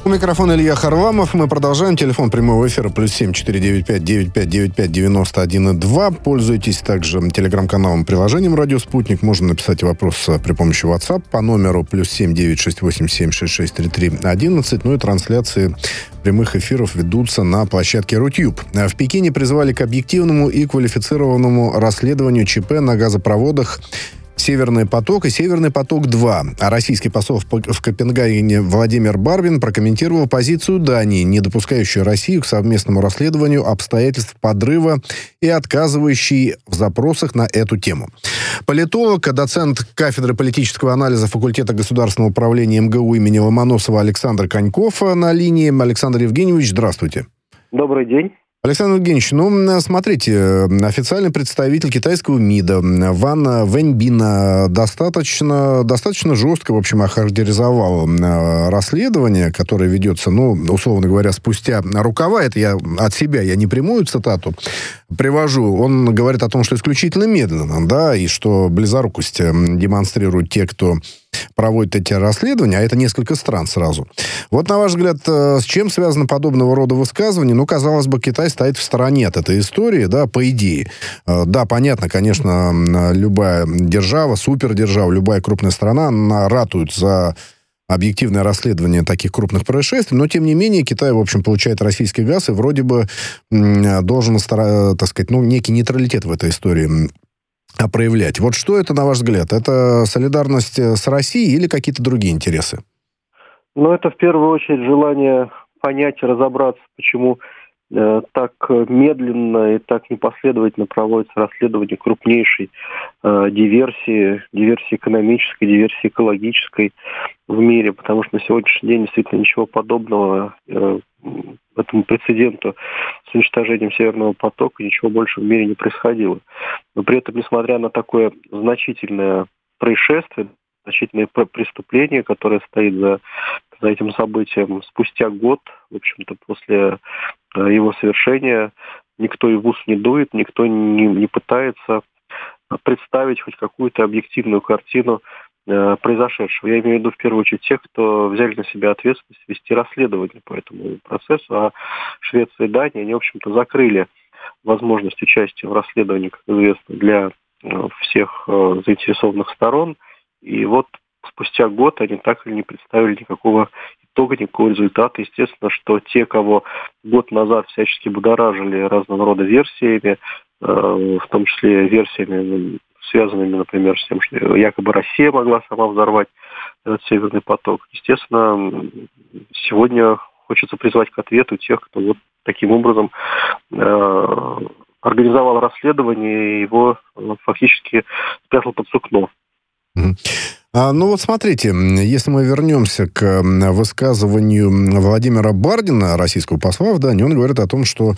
У микрофона Илья Харламов. Мы продолжаем. Телефон прямого эфира +7 495 9595 91,2. Пользуйтесь также телеграм-каналом, приложением «Радио Спутник». Можно написать вопрос при помощи WhatsApp по номеру +7 968 766 3311. Ну и трансляции прямых эфиров ведутся на площадке Рутюб. В Пекине призвали к объективному и квалифицированному расследованию ЧП на газопроводах «Северный поток» и «Северный поток-2». А российский посол в Копенгагене Владимир Барбин прокомментировал позицию Дании, не допускающую Россию к совместному расследованию обстоятельств подрыва и отказывающей в запросах на эту тему. Политолог, доцент кафедры политического анализа факультета государственного управления МГУ имени Ломоносова Александр Коньков на линии. Александр Евгеньевич, здравствуйте. Добрый день. Александр Евгеньевич, смотрите, официальный представитель китайского МИДа Ван Вэньбин достаточно жестко, в общем, охарактеризовал расследование, которое ведется, условно говоря, спустя рукава. Это я от себя, я не прямую цитату привожу. Он говорит о том, что исключительно медленно, да, и что близорукость демонстрируют те, кто проводит эти расследования, а это несколько стран сразу. Вот, на ваш взгляд, с чем связано подобного рода высказывание? Казалось бы, Китай стоит в стороне от этой истории, да, по идее. Да, понятно, конечно, любая держава, супердержава, любая крупная страна, она ратует за объективное расследование таких крупных происшествий, но, тем не менее, Китай, в общем, получает российский газ и вроде бы должен, так сказать, некий нейтралитет в этой истории проявлять. Вот что это, на ваш взгляд? Это солидарность с Россией или какие-то другие интересы? Это в первую очередь желание понять и разобраться, почему так медленно и так непоследовательно проводится расследование крупнейшей диверсии экономической, диверсии экологической в мире, потому что на сегодняшний день действительно ничего подобного этому прецеденту с уничтожением Северного потока ничего больше в мире не происходило. Но при этом, несмотря на такое значительное происшествие, значительное преступление, которое стоит за этим событием, спустя год, в общем-то, после его совершения, никто и в ус не дует, никто не пытается представить хоть какую-то объективную картину произошедшего. Я имею в виду в первую очередь тех, кто взяли на себя ответственность вести расследование по этому процессу, а Швеция и Дания, они, в общем-то, закрыли возможность участия в расследовании, как известно, для всех заинтересованных сторон. И вот спустя год они так и не представили никакого итога, никакого результата. Естественно, что те, кого год назад всячески будоражили разного рода версиями, в том числе версиями, связанными, например, с тем, что якобы Россия могла сама взорвать этот Северный поток. Естественно, сегодня хочется призвать к ответу тех, кто вот таким образом организовал расследование и его фактически спрятал под сукно. Смотрите, если мы вернемся к высказыванию Владимира Бардина, российского посла в Дании, он говорит о том, что,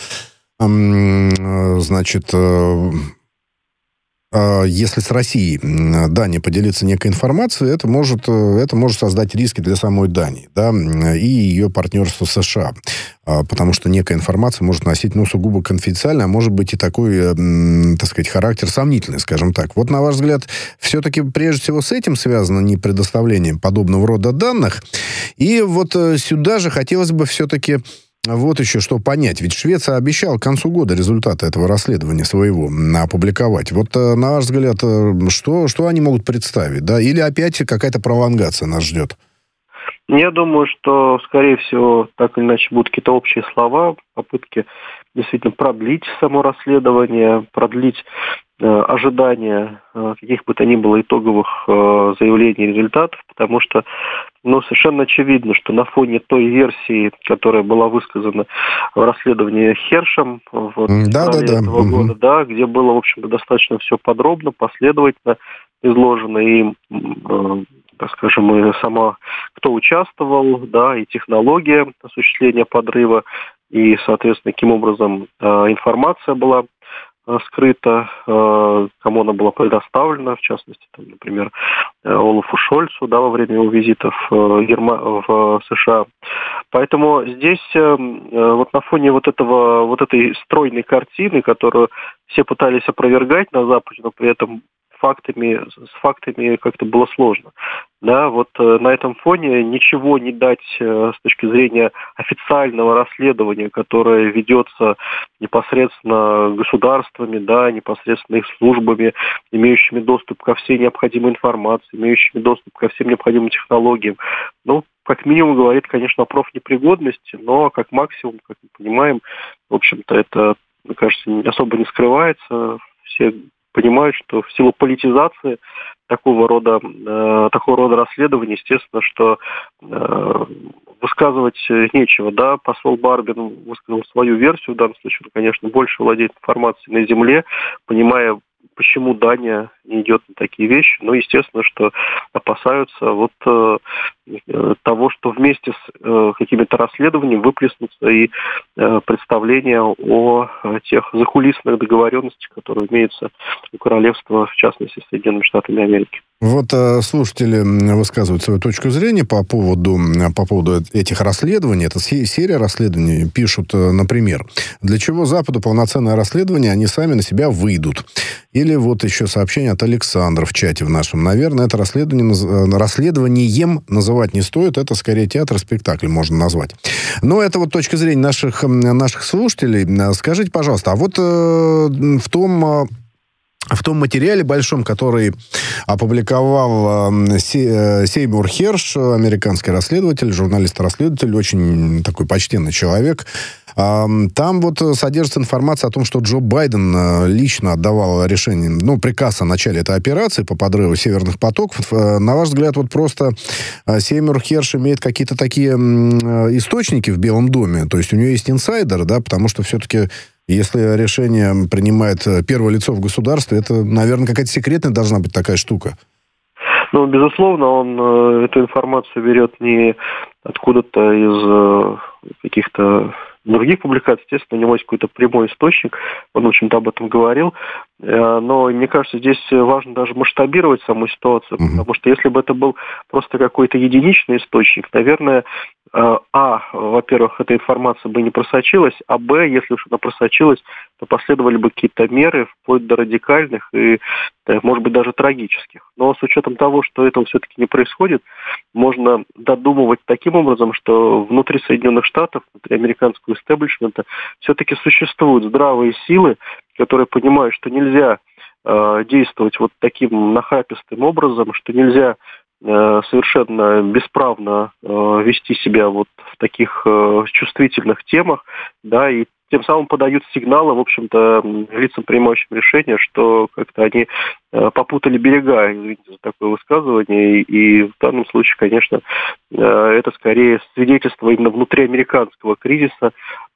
если с Россией Дания поделится некой информацией, это может создать риски для самой Дании, да, и ее партнерства с США. Потому что некая информация может носить, сугубо конфиденциальный, а может быть и такой, так сказать, характер сомнительный, скажем так. Вот, на ваш взгляд, все-таки прежде всего с этим связано не предоставление подобного рода данных. И вот сюда же хотелось бы все-таки вот еще что понять. Ведь Швеция обещала к концу года результаты этого расследования своего опубликовать. Вот, на ваш взгляд, что они могут представить? Да? Или опять какая-то пролонгация нас ждет? Я думаю, что, скорее всего, так или иначе будут какие-то общие слова, попытки действительно продлить само расследование, продлить ожидания каких бы то ни было итоговых заявлений и результатов, потому что совершенно очевидно, что на фоне той версии, которая была высказана в расследовании Хершем в феврале этого года, да, где было, в общем-то, достаточно все подробно, последовательно изложено, и, так скажем, и сама, кто участвовал, да, и технология осуществления подрыва, и, соответственно, каким образом информация была скрыта, кому она была предоставлена, в частности, например, Олафу Шольцу, да, во время его визита в США. Поэтому здесь вот на фоне вот этой стройной картины, которую все пытались опровергать на Западе, но при этом с фактами как-то было сложно. Да, вот на этом фоне ничего не дать с точки зрения официального расследования, которое ведется непосредственно государствами, да, непосредственно их службами, имеющими доступ ко всей необходимой информации, имеющими доступ ко всем необходимым технологиям. Ну, как минимум говорит, конечно, о профнепригодности, но как максимум, как мы понимаем, в общем-то, это, мне кажется, особо не скрывается. Все понимают, что в силу политизации такого рода расследований, естественно, что высказывать нечего, да, посол Барбин высказал свою версию, в данном случае он, конечно, больше владеет информацией на земле, понимая, почему Дания не идет на такие вещи, но, естественно, что опасаются того, что вместе с какими-то расследованиями выплеснутся и представления о тех закулисных договоренностях, которые имеются у королевства, в частности, с Соединенными Штатами Америки. Вот слушатели высказывают свою точку зрения по поводу этих расследований. Это серия расследований. Пишут, например, для чего Западу полноценное расследование, они сами на себя выйдут. Или вот еще сообщение от Александра в чате в нашем. Наверное, это расследованием называть не стоит. Это скорее театр, спектакль можно назвать. Но это вот точка зрения наших слушателей. Скажите, пожалуйста, а вот в том материале большом, который опубликовал Сеймур Херш, американский расследователь, журналист-расследователь, очень такой почтенный человек, там вот содержится информация о том, что Джо Байден лично отдавал решение, приказ о начале этой операции по подрыву северных потоков. На ваш взгляд, вот просто Сеймур Херш имеет какие-то такие источники в Белом доме? То есть у него есть инсайдер, да, потому что все-таки если решение принимает первое лицо в государстве, это, наверное, какая-то секретная должна быть такая штука. Ну, безусловно, он эту информацию берет не откуда-то из каких-то других публикаций. Естественно, у него есть какой-то прямой источник. Он, в общем-то, об этом говорил. Но, мне кажется, здесь важно даже масштабировать саму ситуацию, потому что если бы это был просто какой-то единичный источник, наверное, во-первых, эта информация бы не просочилась, а если уж она просочилась, то последовали бы какие-то меры, вплоть до радикальных и, может быть, даже трагических. Но с учетом того, что этого все-таки не происходит, можно додумывать таким образом, что внутри Соединенных Штатов, внутри американского истеблишмента все-таки существуют здравые силы, которые понимают, что нельзя действовать вот таким нахрапистым образом, что нельзя совершенно бесправно вести себя вот в таких чувствительных темах, да, и тем самым подают сигналы, в общем-то, лицам, принимающим решения, что как-то они попутали берега, извините за такое высказывание, и в данном случае, конечно, это скорее свидетельство именно внутриамериканского кризиса,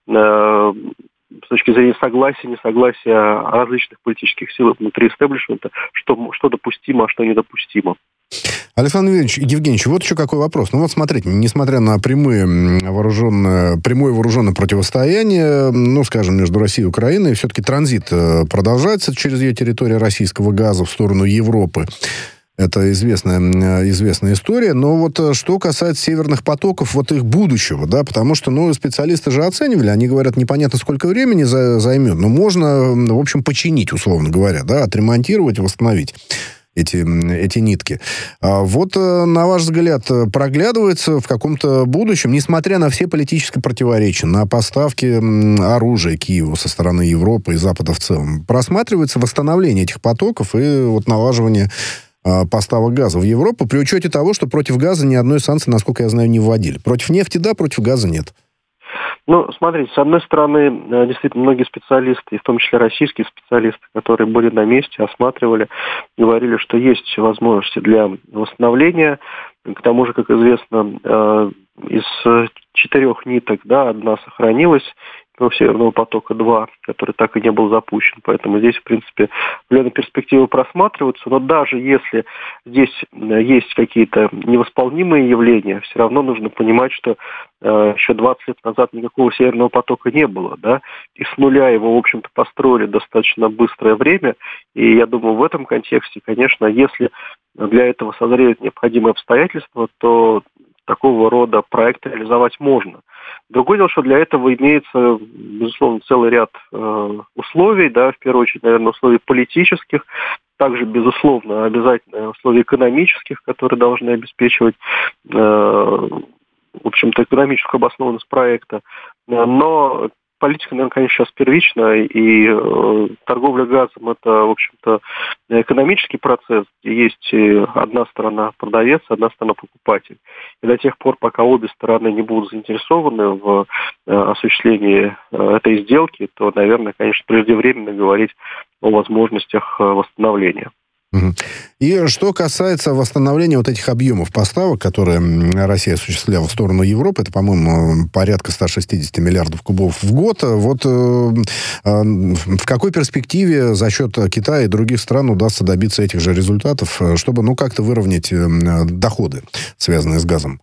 с точки зрения согласия, несогласия различных политических сил внутри истеблишмента, что допустимо, а что недопустимо. Александр Евгеньевич, вот еще какой вопрос. Ну вот смотрите, несмотря на прямое вооруженное противостояние, скажем, между Россией и Украиной, все-таки транзит продолжается через ее территорию российского газа в сторону Европы. Это известная история. Но вот что касается северных потоков, вот их будущего, да, потому что, специалисты же оценивали, они говорят, непонятно сколько времени займет, но можно, в общем, починить, условно говоря, да, отремонтировать, восстановить эти нитки. Вот, на ваш взгляд, проглядывается в каком-то будущем, несмотря на все политические противоречия, на поставки оружия Киеву со стороны Европы и Запада в целом, просматривается восстановление этих потоков и вот налаживание поставок газа в Европу, при учете того, что против газа ни одной санкции, насколько я знаю, не вводили. Против нефти да, против газа нет. Смотрите, с одной стороны, действительно, многие специалисты, и в том числе российские специалисты, которые были на месте, осматривали, говорили, что есть возможности для восстановления. К тому же, как известно, из 4 ниток, да, одна сохранилась, Северного потока-2, который так и не был запущен. Поэтому здесь, в принципе, определенные перспективы просматриваются. Но даже если здесь есть какие-то невосполнимые явления, все равно нужно понимать, что еще 20 лет назад никакого Северного потока не было. Да? И с нуля его, в общем-то, построили достаточно быстрое время. И я думаю, в этом контексте, конечно, если для этого созреют необходимые обстоятельства, то такого рода проекты реализовать можно. Другое дело, что для этого имеется, безусловно, целый ряд условий, да, в первую очередь, наверное, условий политических, также, безусловно, обязательно условия экономических, которые должны обеспечивать, в общем-то, экономическую обоснованность проекта. Но политика, наверное, конечно, сейчас первична, и торговля газом – это, в общем-то, экономический процесс, где есть одна сторона продавец, одна сторона покупатель. И до тех пор, пока обе стороны не будут заинтересованы в осуществлении этой сделки, то, наверное, конечно, преждевременно говорить о возможностях восстановления. И что касается восстановления вот этих объемов поставок, которые Россия осуществляла в сторону Европы, это, по-моему, порядка 160 миллиардов кубов в год. Вот в какой перспективе за счет Китая и других стран удастся добиться этих же результатов, чтобы, как-то выровнять доходы, связанные с газом?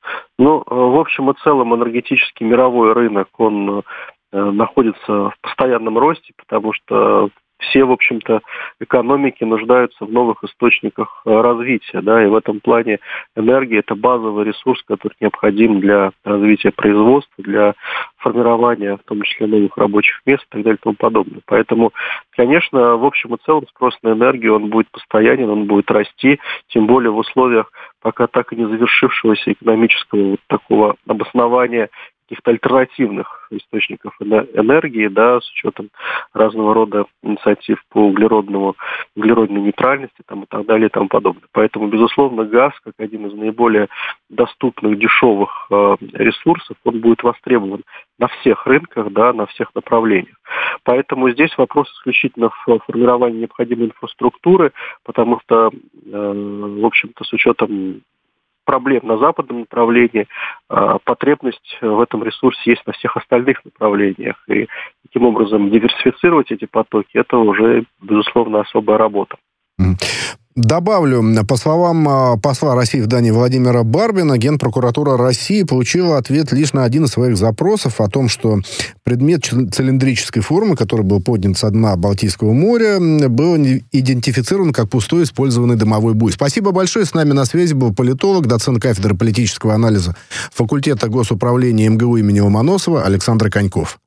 В общем и целом, энергетический мировой рынок, он находится в постоянном росте, потому что все, в общем-то, экономики нуждаются в новых источниках развития, да, и в этом плане энергия – это базовый ресурс, который необходим для развития производства, для формирования, в том числе, новых рабочих мест и так далее и тому подобное. Поэтому, конечно, в общем и целом спрос на энергию, он будет постоянен, он будет расти, тем более в условиях пока так и не завершившегося экономического такого обоснования каких-то альтернативных источников энергии, да, с учетом разного рода инициатив по углеродной нейтральности и так далее и тому подобное. Поэтому, безусловно, газ, как один из наиболее доступных, дешевых ресурсов, он будет востребован на всех рынках, да, на всех направлениях. Поэтому здесь вопрос исключительно в формировании необходимой инфраструктуры, потому что, в общем-то, с учетом проблем на западном направлении, потребность в этом ресурсе есть на всех остальных направлениях. И таким образом диверсифицировать эти потоки – это уже, безусловно, особая работа. Добавлю, по словам посла России в Дании Владимира Барбина, Генпрокуратура России получила ответ лишь на один из своих запросов о том, что предмет цилиндрической формы, который был поднят со дна Балтийского моря, был идентифицирован как пустой использованный дымовой буй. Спасибо большое. С нами на связи был политолог, доцент кафедры политического анализа факультета госуправления МГУ имени Ломоносова Александр Коньков.